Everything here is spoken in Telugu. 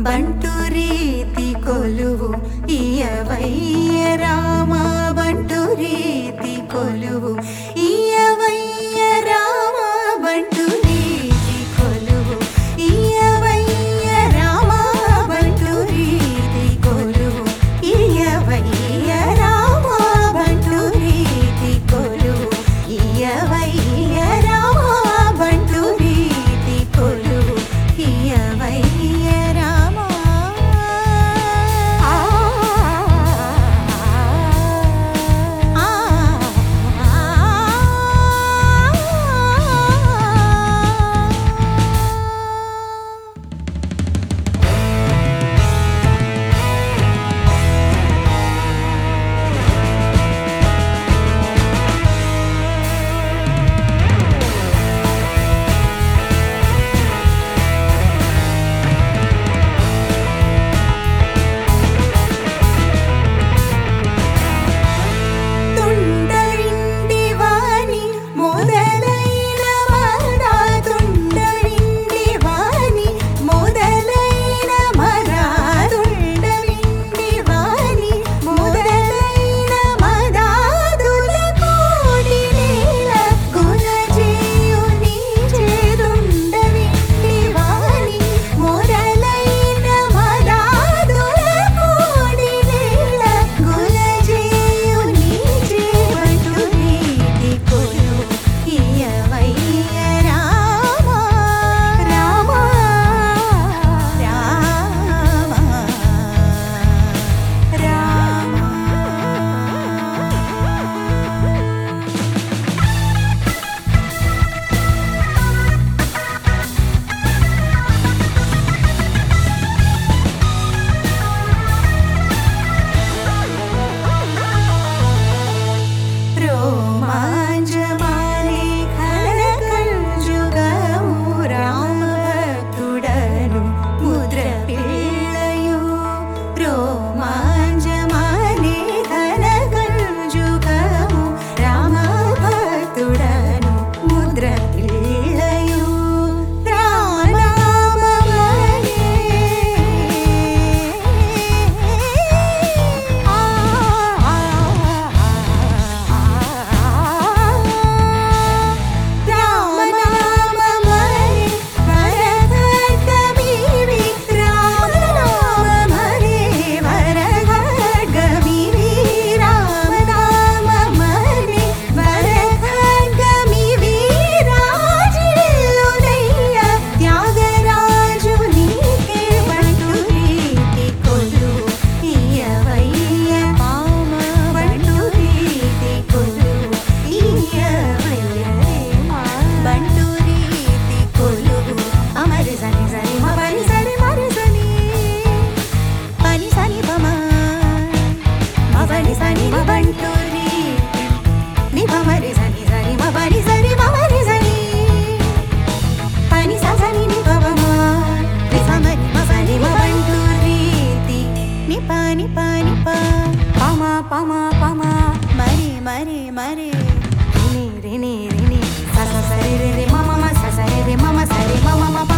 బంటు రీతి కొలువు ఇయవయ్య రామ బంటు రీతి కొలువు ఇయవయ్య రామ బంటు రీతి కొలువు ఇయవయ్య రామ బంటు రీతి కొలువు ఇయవయ్య రామ బంటు రీతి కొలువు ఇయవయ్య రామ బంటు రీతి కొలువు ఇయవయ్య రామ పమ పమ మరి మరి మరి రిని రిని రిని స స సరి రి రి మ మ స సరి రి మ సరి మ మ